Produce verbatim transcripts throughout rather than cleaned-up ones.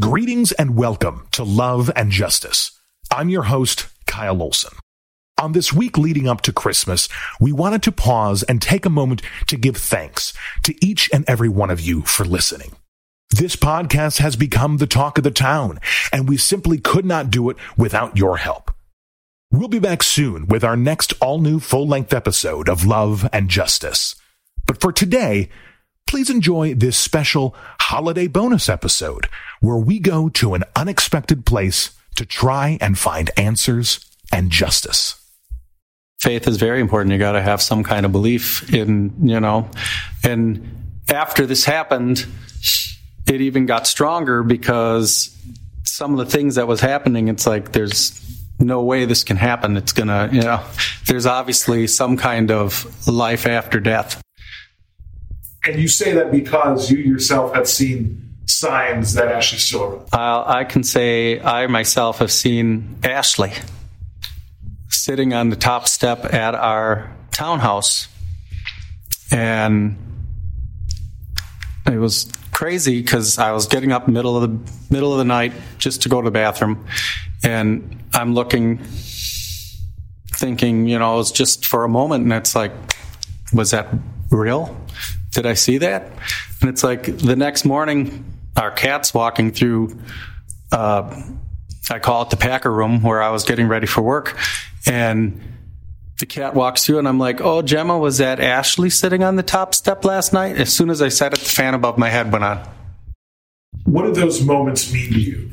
Greetings and welcome to Love and Justice. I'm your host, Kyle Olson. On this week leading up to Christmas, we wanted to pause and take a moment to give thanks to each and every one of you for listening. This podcast has become the talk of the town, and we simply could not do it without your help. We'll be back soon with our next all-new full-length episode of Love and Justice. But for today, please enjoy this special holiday bonus episode where we go to an unexpected place to try and find answers and justice. Faith is very important. You got to have some kind of belief in, you know, and after this happened, it even got stronger because some of the things that was happening, it's like, there's no way this can happen. It's gonna, you know, there's obviously some kind of life after death. And you say that because you yourself have seen signs that Ashley's still around. Uh, I can say I myself have seen Ashley sitting on the top step at our townhouse. And it was crazy because I was getting up middle of the middle of the night just to go to the bathroom. And I'm looking, thinking, you know, it was just for a moment. And it's like, was that real? Did I see that? And it's like the next morning, our cat's walking through, uh, I call it the packer room where I was getting ready for work. And the cat walks through and I'm like, oh, Gemma, was that Ashley sitting on the top step last night? As soon as I said it, the fan above my head went on. What do those moments mean to you?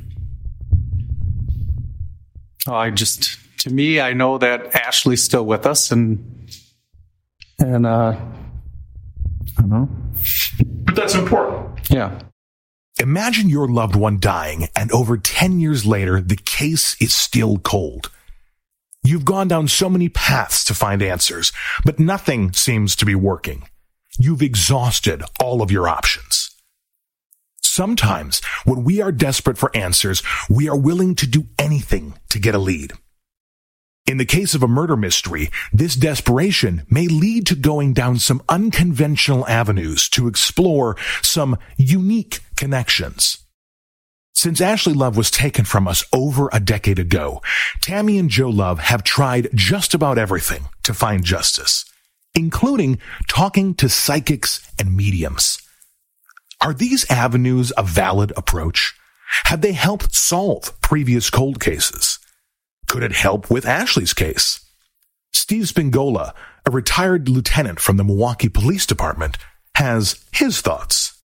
Oh, I just, to me, I know that Ashley's still with us and, and, uh, I don't know. But that's important. Yeah. Imagine your loved one dying, and over ten years later, the case is still cold. You've gone down so many paths to find answers, but nothing seems to be working. You've exhausted all of your options. Sometimes, when we are desperate for answers, we are willing to do anything to get a lead. In the case of a murder mystery, this desperation may lead to going down some unconventional avenues to explore some unique connections. Since Ashley Love was taken from us over a decade ago, Tammy and Joe Love have tried just about everything to find justice, including talking to psychics and mediums. Are these avenues a valid approach? Have they helped solve previous cold cases? Could it help with Ashley's case? Steve Spingola, a retired lieutenant from the Milwaukee Police Department, has his thoughts.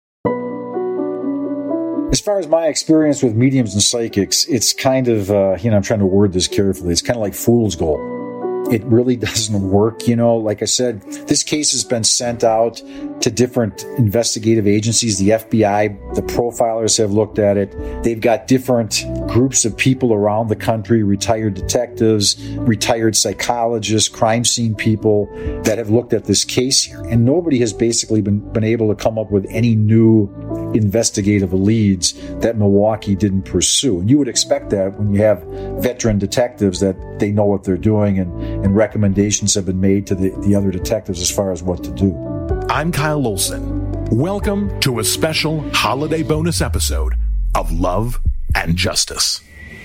As far as my experience with mediums and psychics, it's kind of, uh, you know, I'm trying to word this carefully. It's kind of like fool's gold. It really doesn't work, you know. Like I said, this case has been sent out to different investigative agencies. The F B I, the profilers have looked at it. They've got different groups of people around the country, retired detectives, retired psychologists, crime scene people that have looked at this case here. And nobody has basically been, been able to come up with any new investigative leads that Milwaukee didn't pursue. And you would expect that when you have veteran detectives that they know what they're doing and, and recommendations have been made to the, the other detectives as far as what to do. I'm Kyle Olson. Welcome to a special holiday bonus episode of Love and Justice.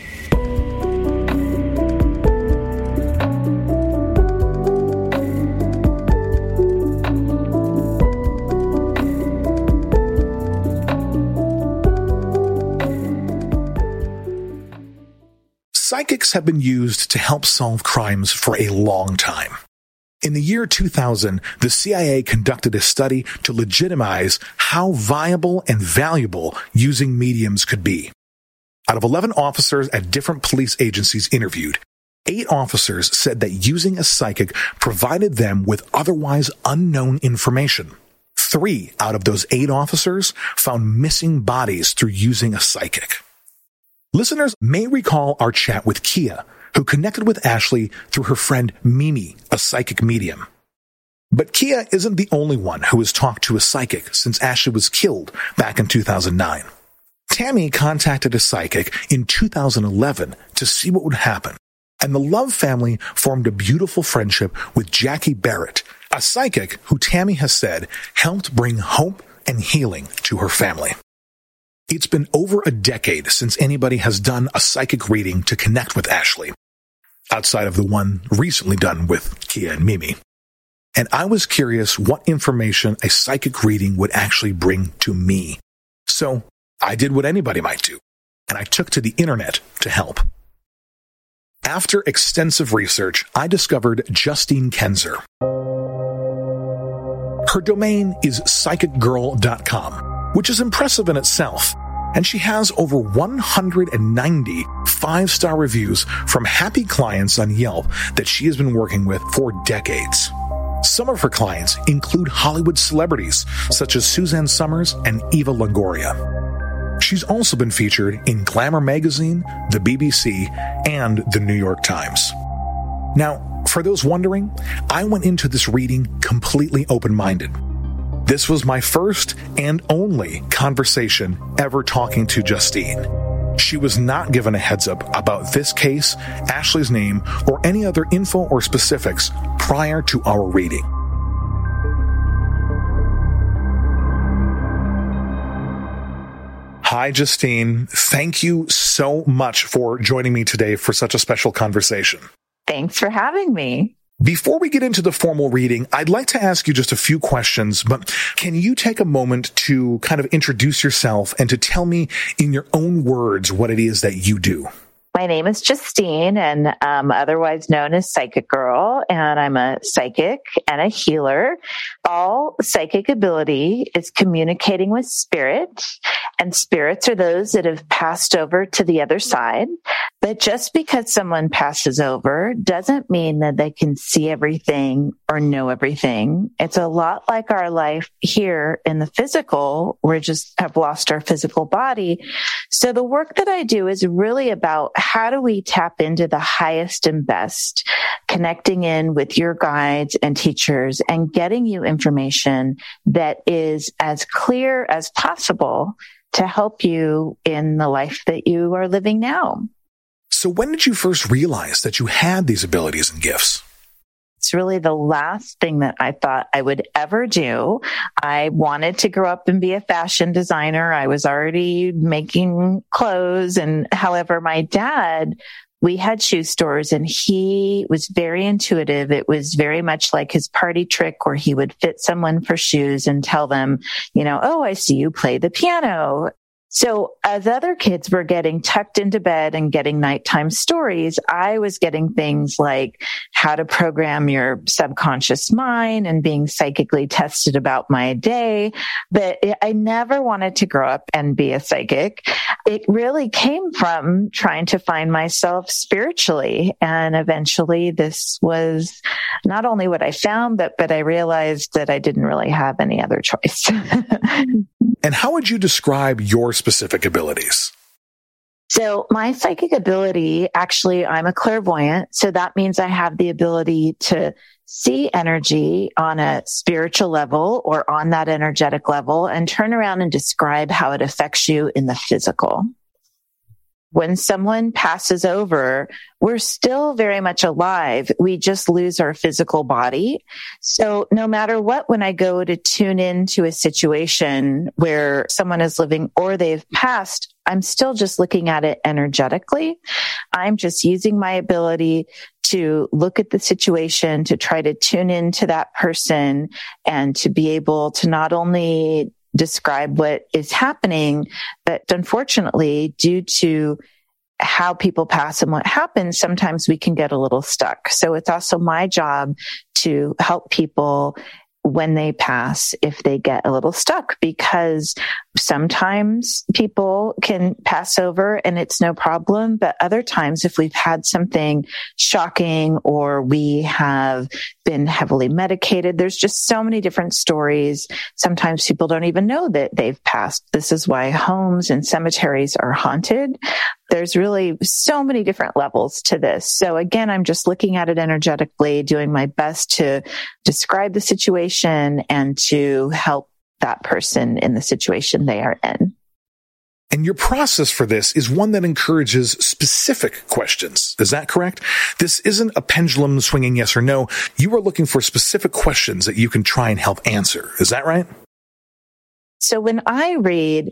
Psychics have been used to help solve crimes for a long time. In the year two thousand, the C I A conducted a study to legitimize how viable and valuable using mediums could be. Out of eleven officers at different police agencies interviewed, eight officers said that using a psychic provided them with otherwise unknown information. Three out of those eight officers found missing bodies through using a psychic. Listeners may recall our chat with Kia, who connected with Ashley through her friend Mimi, a psychic medium. But Kia isn't the only one who has talked to a psychic since Ashley was killed back in two thousand nine. Tammy contacted a psychic in two thousand eleven to see what would happen, and the Love family formed a beautiful friendship with Jackie Barrett, a psychic who Tammy has said helped bring hope and healing to her family. It's been over a decade since anybody has done a psychic reading to connect with Ashley, outside of the one recently done with Kia and Mimi. And I was curious what information a psychic reading would actually bring to me. So I did what anybody might do, and I took to the internet to help. After extensive research, I discovered Justine Kenzer. Her domain is psychic girl dot com, which is impressive in itself, and she has over one hundred ninety five-star reviews from happy clients on Yelp that she has been working with for decades. Some of her clients include Hollywood celebrities such as Suzanne Summers and Eva Longoria. She's also been featured in Glamour magazine, the B B C, and the New York Times. Now, for those wondering, I went into this reading completely open-minded. This was my first and only conversation ever talking to Justine. She was not given a heads up about this case, Ashley's name, or any other info or specifics prior to our reading. Hi, Justine. Thank you so much for joining me today for such a special conversation. Thanks for having me. Before we get into the formal reading, I'd like to ask you just a few questions, but can you take a moment to kind of introduce yourself and to tell me in your own words what it is that you do? My name is Justine, and um, otherwise known as Psychic Girl, and I'm a psychic and a healer. All psychic ability is communicating with spirit, and spirits are those that have passed over to the other side. But just because someone passes over doesn't mean that they can see everything or know everything. It's a lot like our life here in the physical. We just have lost our physical body. So the work that I do is really about how do we tap into the highest and best, connecting in with your guides and teachers and getting you information that is as clear as possible to help you in the life that you are living now. So when did you first realize that you had these abilities and gifts? It's really the last thing that I thought I would ever do. I wanted to grow up and be a fashion designer. I was already making clothes. And however, my dad, we had shoe stores and he was very intuitive. It was very much like his party trick where he would fit someone for shoes and tell them, you know, oh, I see you play the piano. So as other kids were getting tucked into bed and getting nighttime stories, I was getting things like how to program your subconscious mind and being psychically tested about my day. But I never wanted to grow up and be a psychic. It really came from trying to find myself spiritually. And eventually this was not only what I found, but, but I realized that I didn't really have any other choice. And how would you describe your specific abilities? So my psychic ability, actually, I'm a clairvoyant. So that means I have the ability to see energy on a spiritual level or on that energetic level and turn around and describe how it affects you in the physical. When someone passes over, we're still very much alive. We just lose our physical body. So no matter what, when I go to tune into a situation where someone is living or they've passed, I'm still just looking at it energetically. I'm just using my ability to look at the situation, to try to tune into that person and to be able to not only describe what is happening, but unfortunately, due to how people pass and what happens, sometimes we can get a little stuck. So it's also my job to help people when they pass, if they get a little stuck, because sometimes people can pass over and it's no problem. But other times, if we've had something shocking or we have been heavily medicated, there's just so many different stories. Sometimes people don't even know that they've passed. This is why homes and cemeteries are haunted. There's really so many different levels to this. So again, I'm just looking at it energetically, doing my best to describe the situation and to help that person in the situation they are in. And your process for this is one that encourages specific questions. Is that correct? This isn't a pendulum swinging yes or no. You are looking for specific questions that you can try and help answer. Is that right? So when I read,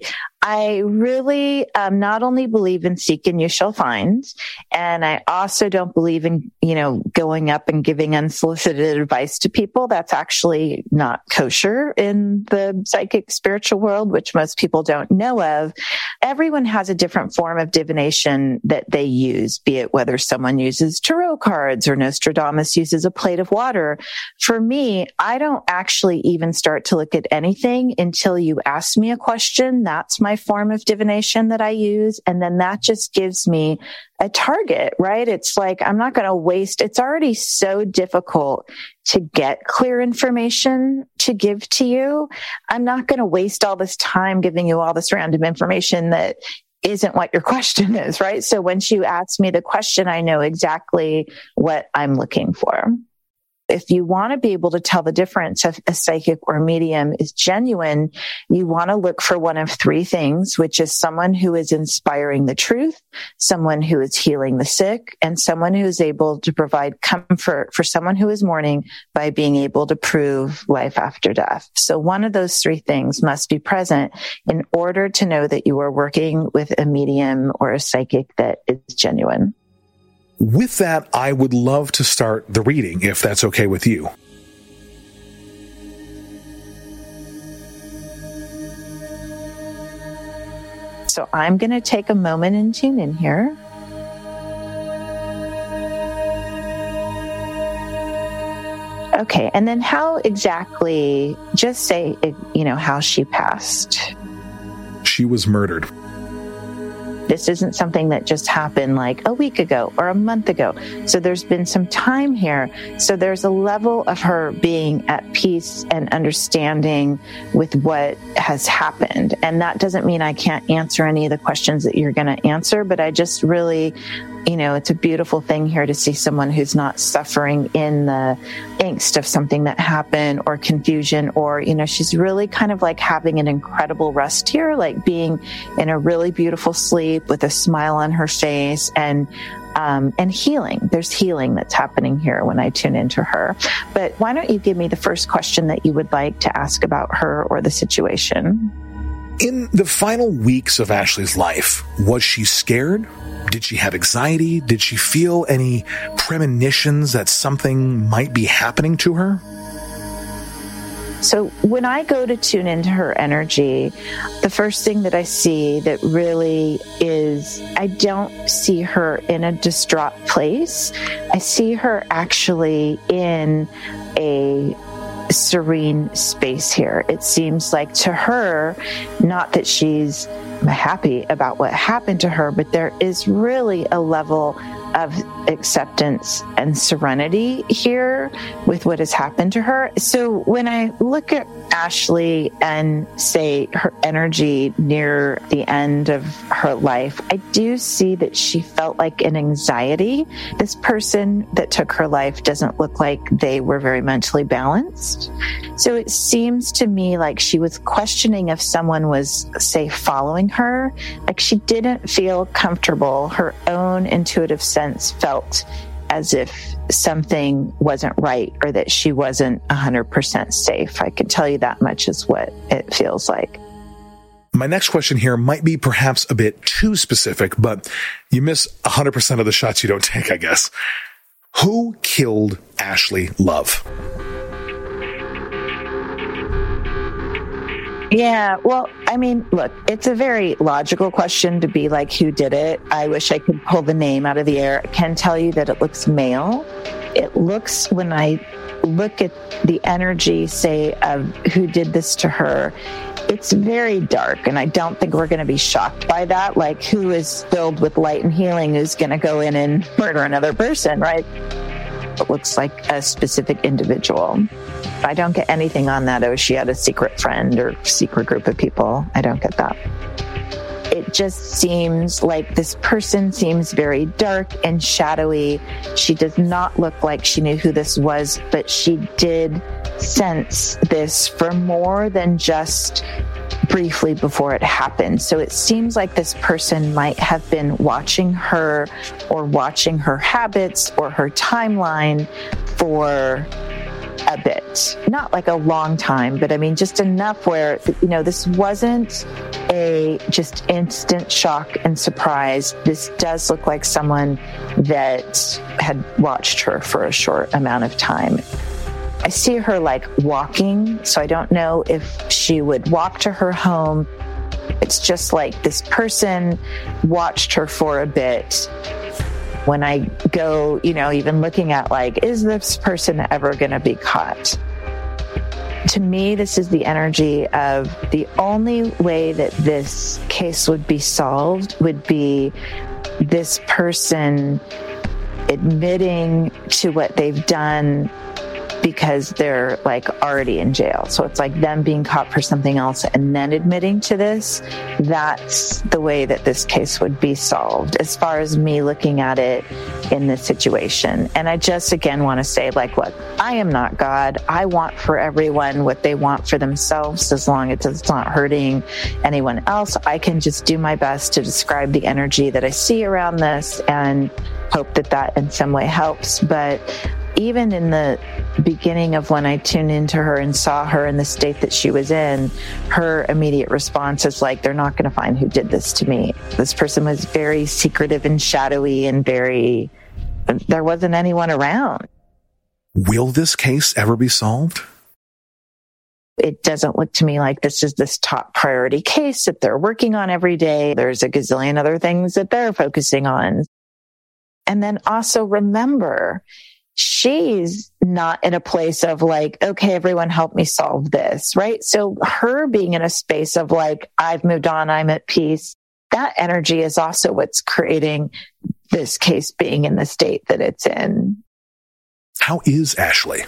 I really um, not only believe in seek and you shall find, and I also don't believe in, you know, going up and giving unsolicited advice to people. That's actually not kosher in the psychic spiritual world, which most people don't know of. Everyone has a different form of divination that they use, be it whether someone uses tarot cards or Nostradamus uses a plate of water. For me, I don't actually even start to look at anything until you ask me a question. That's my form of divination that I use. And then that just gives me a target, right? It's like, I'm not going to waste, it's already so difficult to get clear information to give to you. I'm not going to waste all this time giving you all this random information that isn't what your question is, right? So once you ask me the question, I know exactly what I'm looking for. If you want to be able to tell the difference if a psychic or medium is genuine, you want to look for one of three things, which is someone who is inspiring the truth, someone who is healing the sick, and someone who is able to provide comfort for someone who is mourning by being able to prove life after death. So one of those three things must be present in order to know that you are working with a medium or a psychic that is genuine. With that, I would love to start the reading, if that's okay with you. So I'm going to take a moment and tune in here. Okay, and then how exactly, just say, you know, how she passed. She was murdered. This isn't something that just happened like a week ago or a month ago. So there's been some time here. So there's a level of her being at peace and understanding with what has happened. And that doesn't mean I can't answer any of the questions that you're going to answer, but I just really, you know, it's a beautiful thing here to see someone who's not suffering in the angst of something that happened or confusion, or, you know, she's really kind of like having an incredible rest here, like being in a really beautiful sleep with a smile on her face and, um, and healing. There's healing that's happening here when I tune into her. But why don't you give me the first question that you would like to ask about her or the situation? In the final weeks of Ashley's life, was she scared? Did she have anxiety? Did she feel any premonitions that something might be happening to her? So when I go to tune into her energy, the first thing that I see that really is, I don't see her in a distraught place. I see her actually in a serene space here. It seems like to her, not that she's happy about what happened to her, but there is really a level of acceptance and serenity here with what has happened to her. So when I look at Ashley and say her energy near the end of her life, I do see that she felt like an anxiety. This person that took her life doesn't look like they were very mentally balanced. So it seems to me like she was questioning if someone was, say, following her. Like she didn't feel comfortable. Her own intuitive sense felt as if something wasn't right or that she wasn't one hundred percent safe. I can tell you that much is what it feels like. My next question here might be perhaps a bit too specific, but you miss one hundred percent of the shots you don't take, I guess. Who killed Ashley Love? Yeah, well, I mean, look, it's a very logical question to be like, who did it? I wish I could pull the name out of the air. I can tell you that it looks male. It looks, when I look at the energy, say, of who did this to her, it's very dark, and I don't think we're going to be shocked by that. Like, who is filled with light and healing who's going to go in and murder another person, right? It looks like a specific individual. I don't get anything on that. Oh, she had a secret friend or secret group of people. I don't get that. It just seems like this person seems very dark and shadowy. She does not look like she knew who this was, but she did sense this for more than just briefly before it happened. So it seems like this person might have been watching her or watching her habits or her timeline for a bit, not like a long time, but I mean, just enough where, you know, this wasn't a just instant shock and surprise. This does look like someone that had watched her for a short amount of time. I see her like walking, so I don't know if she would walk to her home. It's just like this person watched her for a bit. When I go, you know, even looking at like, is this person ever going to be caught? To me, this is the energy of the only way that this case would be solved would be this person admitting to what they've done because they're like already in jail. So it's like them being caught for something else and then admitting to this. That's the way that this case would be solved as far as me looking at it in this situation. And I just, again, want to say, like, look, I am not God. I want for everyone what they want for themselves, as long as it's not hurting anyone else. I can just do my best to describe the energy that I see around this and hope that that in some way helps. But even in the beginning of when I tuned into her and saw her in the state that she was in, her immediate response is like, they're not going to find who did this to me. This person was very secretive and shadowy and very, there wasn't anyone around. Will this case ever be solved? It doesn't look to me like this is this top priority case that they're working on every day. There's a gazillion other things that they're focusing on. And then also remember, she's not in a place of like, okay, everyone help me solve this, right? So her being in a space of like, I've moved on, I'm at peace, that energy is also what's creating this case being in the state that it's in. How is Ashley?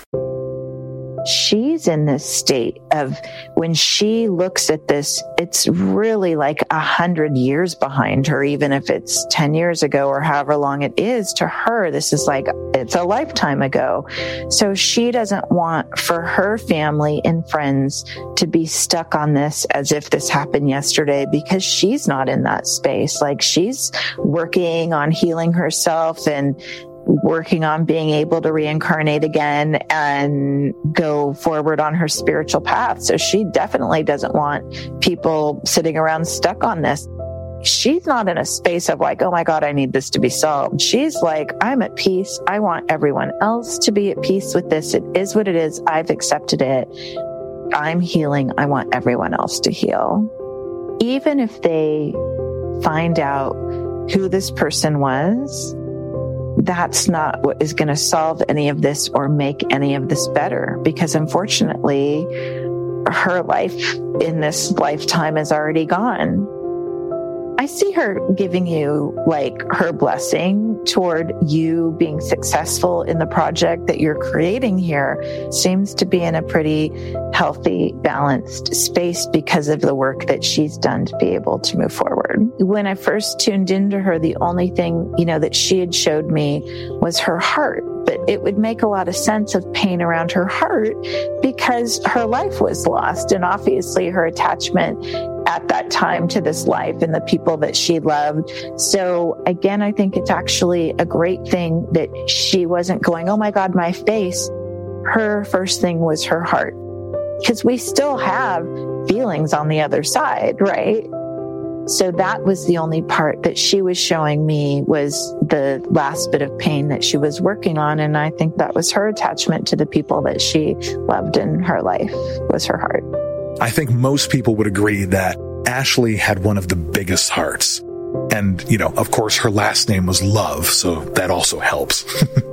She's in this state of, when she looks at this, it's really like a hundred years behind her, even if it's ten years ago or however long it is. To her, this is like, it's a lifetime ago. So she doesn't want for her family and friends to be stuck on this as if this happened yesterday, because she's not in that space. Like, she's working on healing herself and working on being able to reincarnate again and go forward on her spiritual path. So she definitely doesn't want people sitting around stuck on this. She's not in a space of like, oh my God, I need this to be solved. She's like, I'm at peace. I want everyone else to be at peace with this. It is what it is. I've accepted it. I'm healing. I want everyone else to heal. Even if they find out who this person was, that's not what is going to solve any of this or make any of this better, because unfortunately, her life in this lifetime is already gone. I see her giving you like her blessing toward you being successful in the project that you're creating here. Seems to be in a pretty healthy, balanced space because of the work that she's done to be able to move forward. When I first tuned into her, the only thing, you know, that she had showed me was her heart. But it would make a lot of sense of pain around her heart because her life was lost. And obviously her attachment at that time to this life and the people that she loved. So again, I think it's actually a great thing that she wasn't going, oh my God, my face. Her first thing was her heart, because we still have feelings on the other side, right? So that was the only part that she was showing me, was the last bit of pain that she was working on. And I think that was her attachment to the people that she loved in her life, was her heart. I think most people would agree that Ashley had one of the biggest hearts. And, you know, of course, her last name was Love, so that also helps.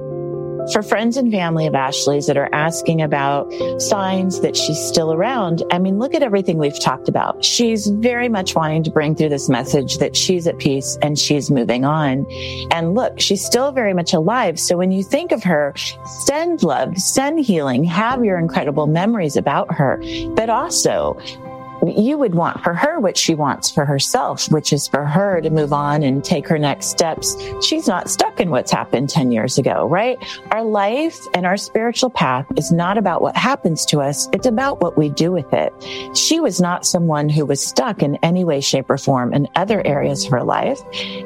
For friends and family of Ashley's that are asking about signs that she's still around, I mean, look at everything we've talked about. She's very much wanting to bring through this message that she's at peace and she's moving on. And look, she's still very much alive. So when you think of her, send love, send healing, have your incredible memories about her, but also you would want for her what she wants for herself, which is for her to move on and take her next steps. She's not stuck in what's happened ten years ago, right? Our life and our spiritual path is not about what happens to us. It's about what we do with it. She was not someone who was stuck in any way, shape, or form in other areas of her life.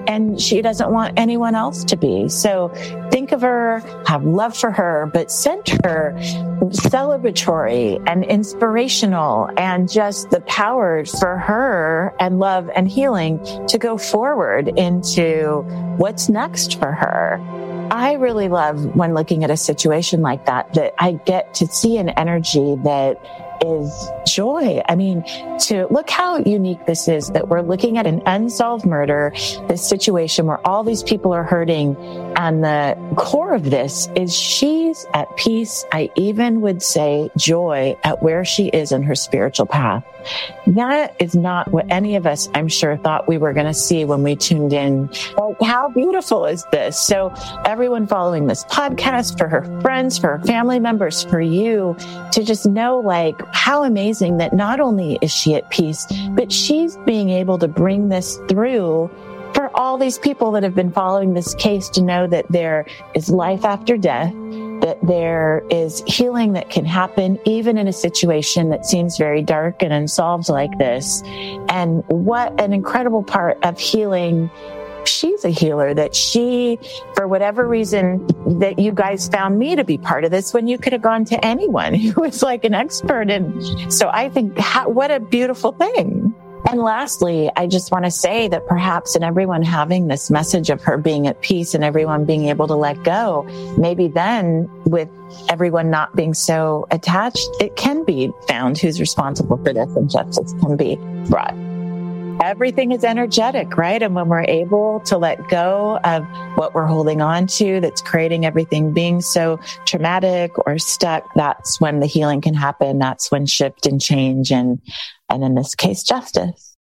and she doesn't want anyone else to be. So think of her, have love for her, but center celebratory and inspirational, and just the power for her and love and healing to go forward into what's next for her. I really love when looking at a situation like that, that I get to see an energy that is joy. I mean, to look how unique this is, that we're looking at an unsolved murder, this situation where all these people are hurting. And the core of this is she's at peace. I even would say joy at where she is in her spiritual path. That is not what any of us, I'm sure, thought we were going to see when we tuned in. Like, how beautiful is this? So everyone following this podcast, for her friends, for her family members, for you, to just know, like, how amazing that not only is she at peace, but she's being able to bring this through for all these people that have been following this case, to know that there is life after death, that there is healing that can happen even in a situation that seems very dark and unsolved like this. And what an incredible part of healing. She's a healer, that she, for whatever reason, that you guys found me to be part of this when you could have gone to anyone who was like an expert. And so I think, how, what a beautiful thing. And lastly, I just want to say that perhaps in everyone having this message of her being at peace and everyone being able to let go, maybe then with everyone not being so attached, it can be found who's responsible for this, and justice can be brought. Everything is energetic, right? And when we're able to let go of what we're holding on to that's creating everything being so traumatic or stuck, that's when the healing can happen. That's when shift and change, and, and in this case, justice.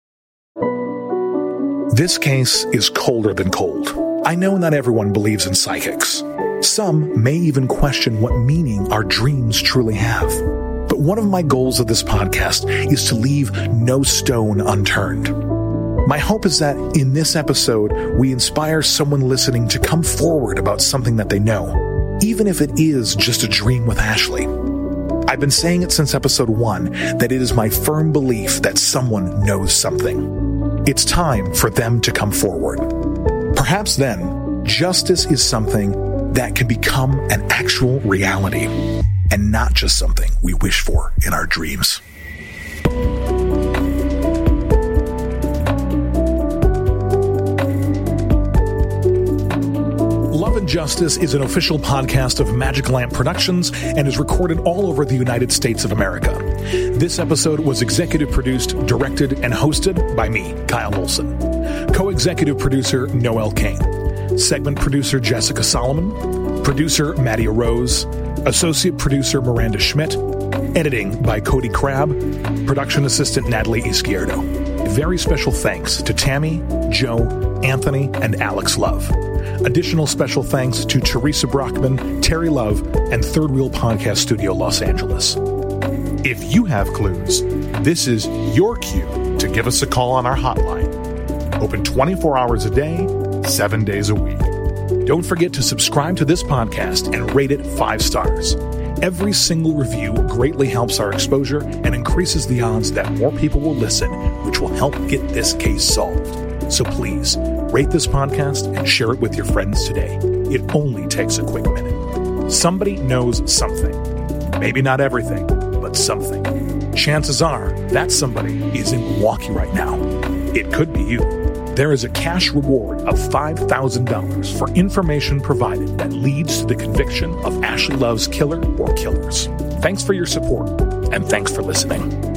This case is colder than cold. I know not everyone believes in psychics. Some may even question what meaning our dreams truly have. But one of my goals of this podcast is to leave no stone unturned. My hope is that in this episode, we inspire someone listening to come forward about something that they know, even if it is just a dream with Ashley. I've been saying it since episode one that it is my firm belief that someone knows something. It's time for them to come forward. Perhaps then, justice is something that can become an actual reality, and not just something we wish for in our dreams. Love and Justice is an official podcast of Magic Lamp Productions and is recorded all over the United States of America. This episode was executive produced, directed, and hosted by me, Kyle Olson. Co-executive producer, Noel Kane. Segment producer, Jessica Solomon. Producer, Maddie Rose. Associate producer, Miranda Schmidt. Editing by Cody Crabb. Production assistant, Natalie Izquierdo. Very special thanks to Tammy, Joe, Anthony, and Alex Love. Additional special thanks to Teresa Brockman, Terry Love, and Third Wheel Podcast Studio, Los Angeles. If you have clues, this is your cue to give us a call on our hotline. Open twenty-four hours a day, seven days a week. Don't forget to subscribe to this podcast and rate it five stars. Every single review greatly helps our exposure and increases the odds that more people will listen, which will help get this case solved. So please, rate this podcast and share it with your friends today. It only takes a quick minute. Somebody knows something. Maybe not everything, but something. Chances are that somebody is in Milwaukee right now. It could be you. There is a cash reward of five thousand dollars for information provided that leads to the conviction of Ashley Love's killer or killers. Thanks for your support, and thanks for listening.